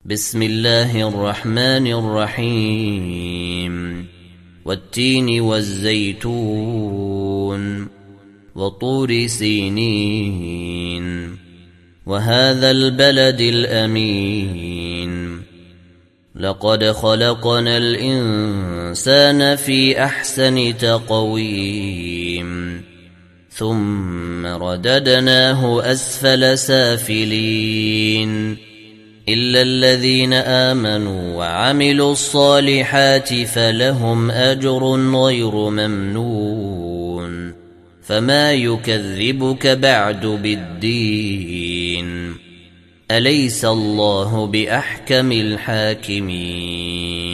بسم الله الرحمن الرحيم والتين والزيتون وطور سينين وهذا البلد الأمين لقد خلقنا الإنسان في أحسن تقويم ثم رددناه أسفل سافلين إلا الذين آمنوا وعملوا الصالحات فلهم أجر غير ممنون فما يكذبك بعد بالدين أليس الله بأحكم الحاكمين